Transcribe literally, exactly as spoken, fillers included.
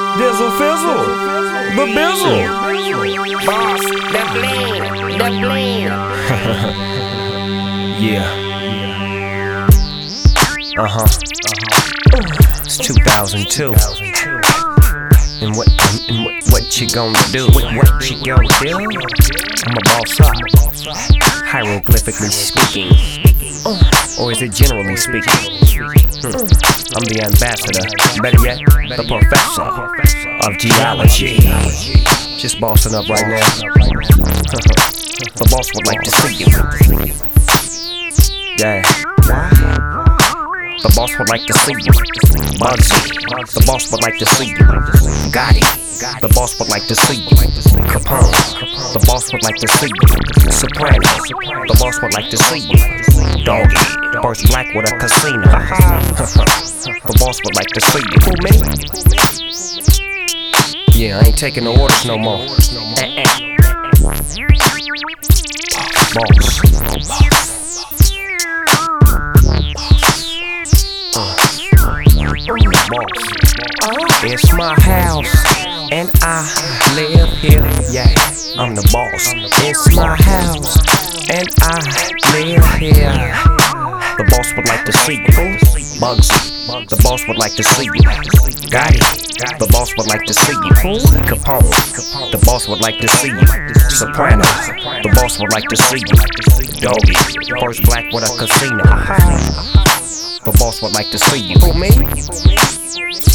Dizzle Fizzle, the Bizzle. Boss, the bling, the bling. Yeah. Uh-huh. It's two thousand two. And what, and what, what you gonna do? What, what you gonna do? I'm a boss up, hieroglyphically speaking. Or is it generally speaking? Hmm. I'm the ambassador, better yet, the professor of geology. Just bossing up right now. The boss would like to see you. Yeah. The boss would like to see you. Bugsy. The boss would like to see you. Gotti. The boss would like to see you. Capone. The boss would like to see you. Soprano. The boss would like to see you. Doggy. First black with a casino. The boss would like to see you. Who, me? Yeah, I ain't taking the orders no more. Eh, eh. Boss. It's my house, and I live here. Yeah, I'm the boss. It's my house, and I live here. The boss would like to see you. Bugsy. The boss would like to see you. Gotti. The boss would like to see you. Capone. The boss would like to see you. Soprano. The boss would like to see you. Doggy. First black with a casino. The boss would like to see you. Who, me?